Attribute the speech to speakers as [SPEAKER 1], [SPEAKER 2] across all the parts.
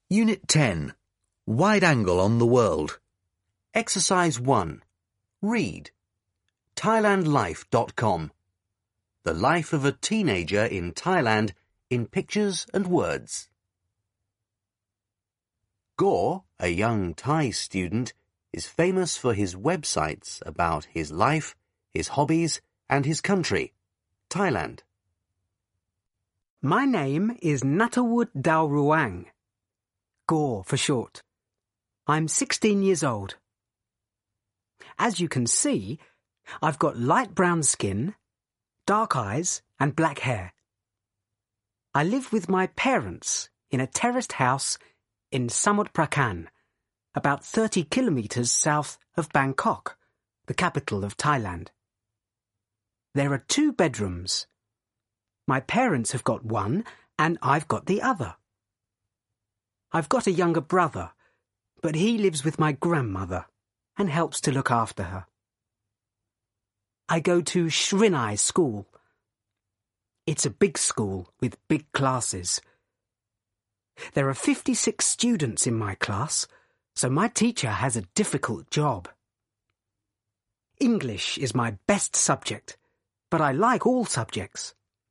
[SPEAKER 1] Unit 10. Wide angle on the world.
[SPEAKER 2] Exercise 1. Read. Thailandlife.com. The life of a teenager in Thailand in pictures and words. Gore, a young Thai student, is famous for his websites about his life, his hobbies, and his country, Thailand.
[SPEAKER 3] My name is Natawut Dawruang. Gore for short. I'm 16 years old. As you can see, I've got light brown skin, dark eyes and black hair. I live with my parents in a terraced house in Samut Prakan, about 30 kilometres south of Bangkok, the capital of Thailand. There are 2 bedrooms. My parents have got one and I've got the other. I've got a younger brother, but he lives with my grandmother and helps to look after her. I go to Shrinai School. It's a big school with big classes. There are 56 students in my class, so my teacher has a difficult job. English is my best subject, but I like all subjects.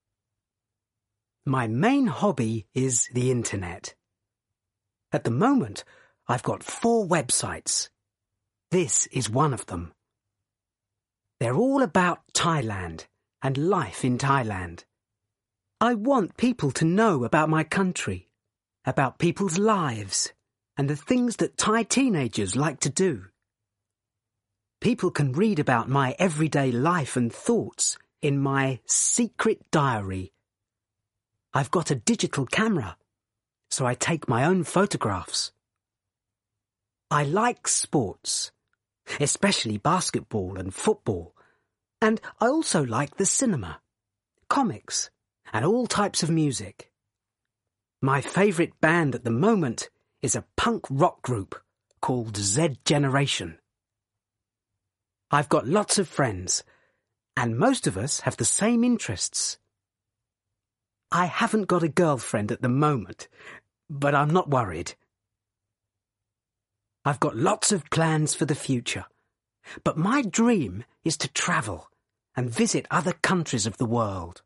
[SPEAKER 3] My main hobby is the internet. At the moment, I've got 4 websites. This is one of them. They're all about Thailand and life in Thailand. I want people to know about my country, about people's lives, and the things that Thai teenagers like to do. People can read about my everyday life and thoughts in my secret diary. I've got a digital camera, so I take my own photographs. I like sports, especially basketball and football, and I also like the cinema, comics, and all types of music. My favourite band at the moment is a punk rock group called Z Generation. I've got lots of friends, and most of us have the same interests. I haven't got a girlfriend at the moment, but I'm not worried. I've got lots of plans for the future, but my dream is to travel and visit other countries of the world.